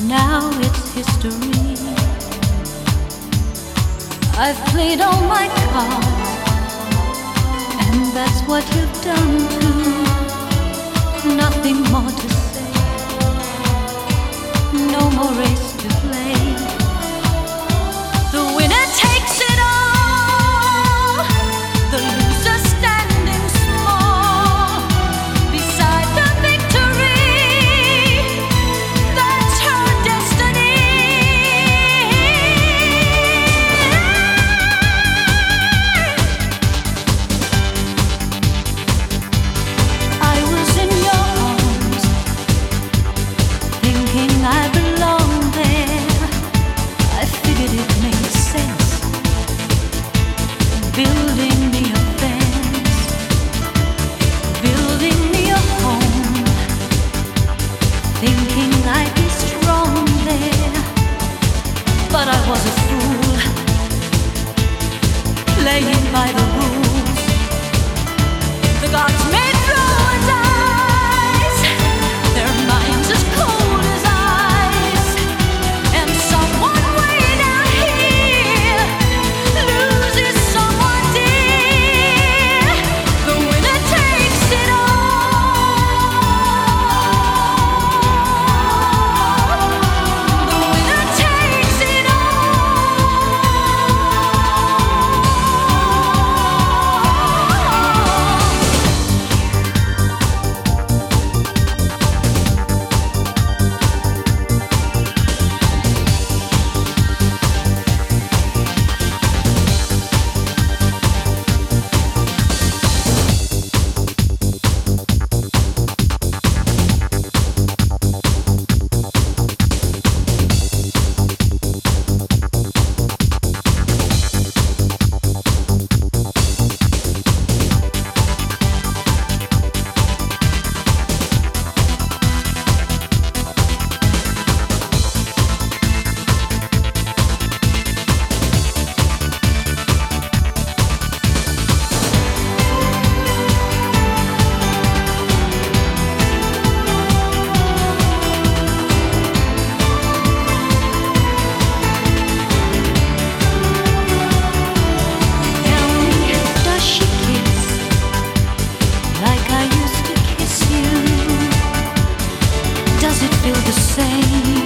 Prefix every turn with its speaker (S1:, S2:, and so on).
S1: now it's history. I've played all my cards, and that's what you've done too. Nothing more to say, no more race to play. The winner takes it all, the loser standing small beside the victory. That's her destiny. I was in your arms, thinking I belonged there. I figured it made sense, building me a fence, building me a home, thinking I'd be strong there. But I was a fool, playing by the rules the gods made through and eyes. Their minds as cold as ice, and someone way down here loses someone dear. The winner takes it all. The winner takes it like I used to kiss you. Does it feel the same?